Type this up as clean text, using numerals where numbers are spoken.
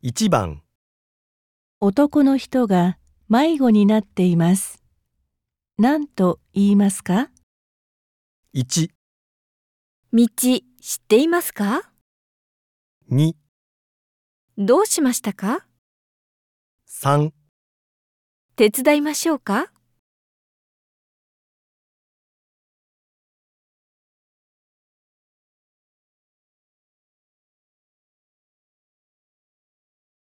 1番、 男の人が迷子になっています。何と言いますか？ 1、 道知っていますか？ 2、 どうしましたか？ 3 手伝いましょうか？